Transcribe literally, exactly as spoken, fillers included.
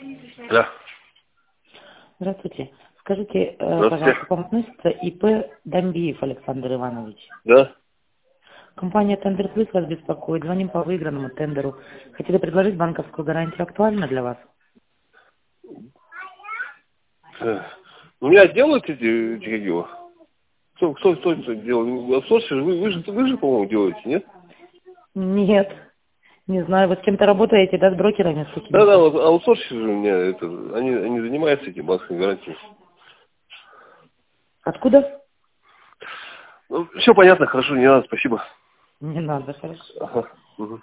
Да. Здравствуйте. Скажите, э, Здравствуйте. пожалуйста, к вам относится ИП Домбиев Александр Иванович? Да. Компания «Тендер Плюс» вас беспокоит. Звоним по выигранному тендеру. Хотели предложить банковскую гарантию. Актуально для вас? Э, У меня делают эти, эти как его? Кто, кто, кто это делает? Аутсорсер, вы, вы же, вы же, по-моему, делаете, нет? Нет. Не знаю, вы с кем-то работаете, да, с брокерами с Да, да, какими-то? вот аутсорсер же у меня, это, они, они занимаются этим банковской гарантией. Откуда? Ну, все понятно, хорошо, не надо, спасибо. Не надо, хорошо. Ага. Угу.